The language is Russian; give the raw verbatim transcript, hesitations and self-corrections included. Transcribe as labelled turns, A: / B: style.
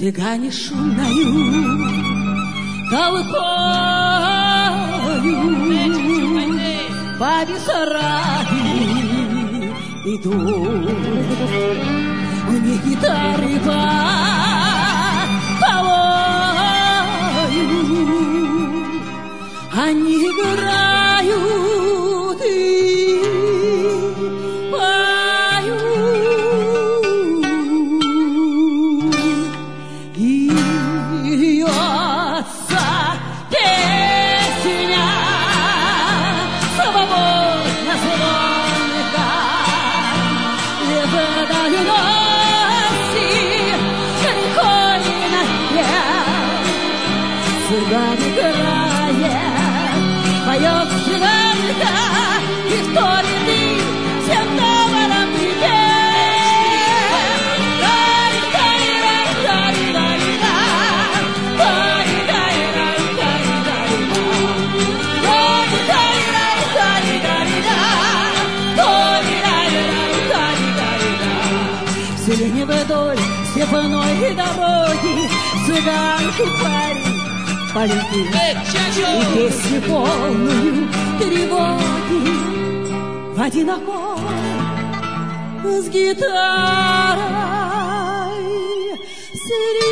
A: Цыгане шумною толпою по Бессарабии идут. У них гитары по полою, они играют и поют. И льется песня свободно звонка, лето доносит рекой на пляж. Цыгане играет, поет цыганка, и вторит им всем товаром припев. Дай-дай-дай-дай-дай-дай, дай-дай-дай-дай-дай. В селении вдоль степной дороги цыганки парень полюбил, и песню полную тревоги в один аккорд с гитарой среди